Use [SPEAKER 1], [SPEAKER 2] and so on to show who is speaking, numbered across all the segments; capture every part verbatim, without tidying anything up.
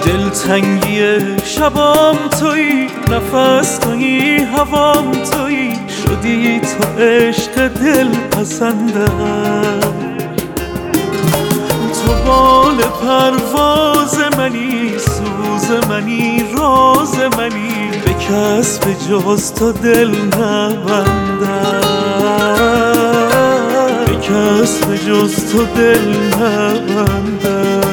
[SPEAKER 1] دلتنگی شبام تویی، نفس تویی، هوام تویی، شدی تو عشق دل پسندم. تو بال پرواز منی، سوز منی، راز منی، به کس به جز تو دل نبندم، به کس به جز تو دل نبندم.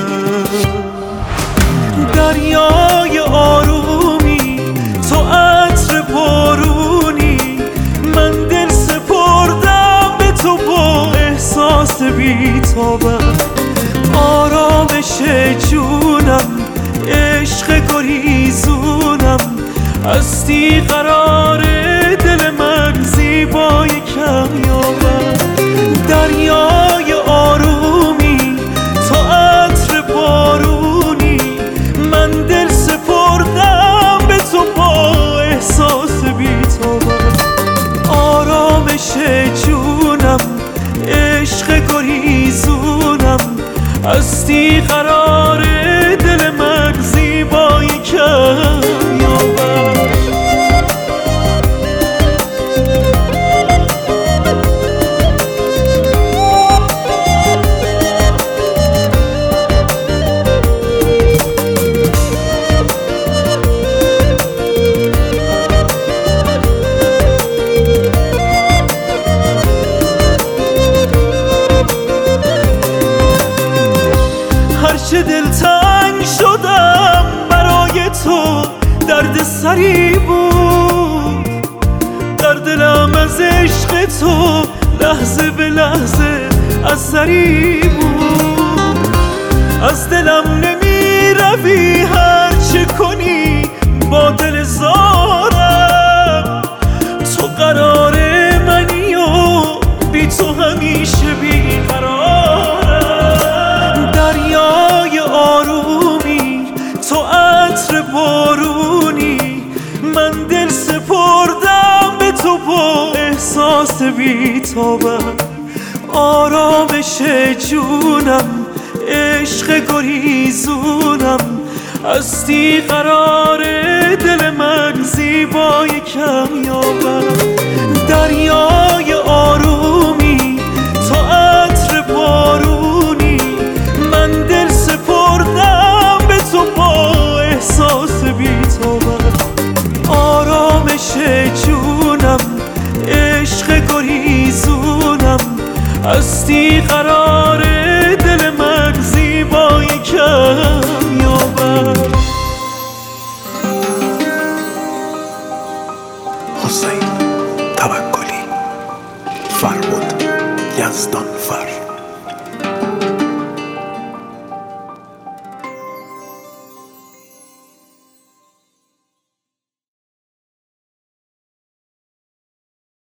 [SPEAKER 1] دریای آرومی، تو عطر بارونی، من دل سپردم به تو با احساس بی‌تابم. آرامش جونم، عشق گریزونم، هستی قرار دل من، زیبای کمیابم. دریای آرومی، تو عطر بارونی، من دل سپردم به تو با احساس بی‌تابم. آرامش جونم، عشق گریزونم، هستی قرار دل من، زیبای کمیابم. هرچه دلتنگ شدم برای تو، درد سری بود در دلم، از عشق تو لحظه به لحظه اثری بود. از دلم نمی روی، هرچه کنی با دل زارم. تو قرار منی و بی تو همیشه بی قرارم. دریای آرومی، تو عطر بارونی، من دل سپردم به تو با احساس بی‌تابم. آرامش جونم، عشق گریزونم، هستی قرار دل من، زیبای کمیابم. دریای آرومی، تو عطر بارونی، من دل سپردم به تو با احساس بی‌تابم. آرامش جونم، عشق گریزونم، هستی قرار دل من، زیبای کمیابم.
[SPEAKER 2] حسین توکلی، فرمود یزدان.